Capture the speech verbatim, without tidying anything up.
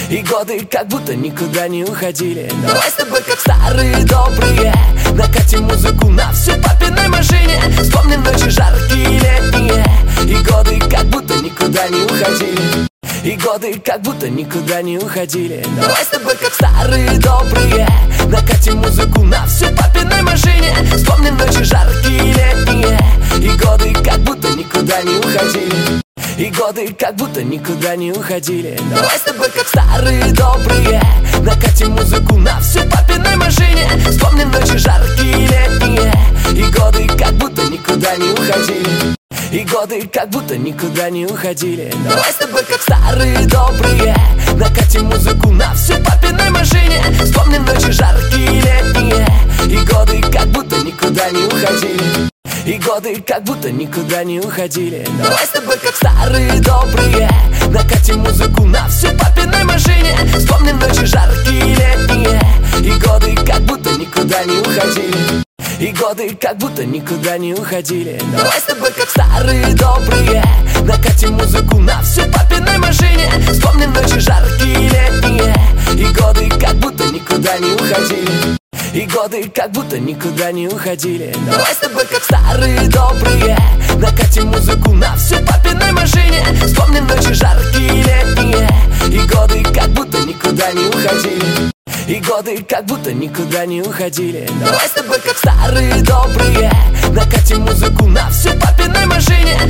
И годы как будто никуда не уходили. Давай с тобой как старые добрые накатим музыку на всю папиной машине. Вспомним ночи жаркие летние. И годы как будто никуда не уходили. И годы как будто никуда не уходили. Давай с тобой как старые добрые накатим музыку на всю папиной машине. Вспомним ночи жаркие летние. И годы как будто никуда не уходили. И годы как будто никуда не уходили. Давай с тобой как старые добрые накатим музыку на всю папиной машине. Вспомним ночи жаркие летние. И годы как будто никуда не уходили. И годы как будто никуда не уходили. Давай с тобой как старые добрые накатим музыку на всю папиной машине. Вспомним ночи жаркие летние. И годы как будто никуда не уходили. И годы как будто никуда не уходили. Давай с тобой как старые добрые накатим музыку на всю папиной машине. Вспомним ночи жаркие летние. И годы как будто никуда не уходили. И годы как будто никуда не уходили. Давай с тобой как старые добрые накатим музыку на всю папиной машине. Вспомним ночи жаркие летние. И годы как будто никуда не уходили. И годы как будто никуда не уходили. Давай с тобой как старые добрые накатим музыку на всю папиной машине. Вспомним ночи жаркие летние. И годы как будто никуда не уходили. И годы как будто никуда не уходили. Давай с тобой как старые добрые накатим музыку на всю папиной машине.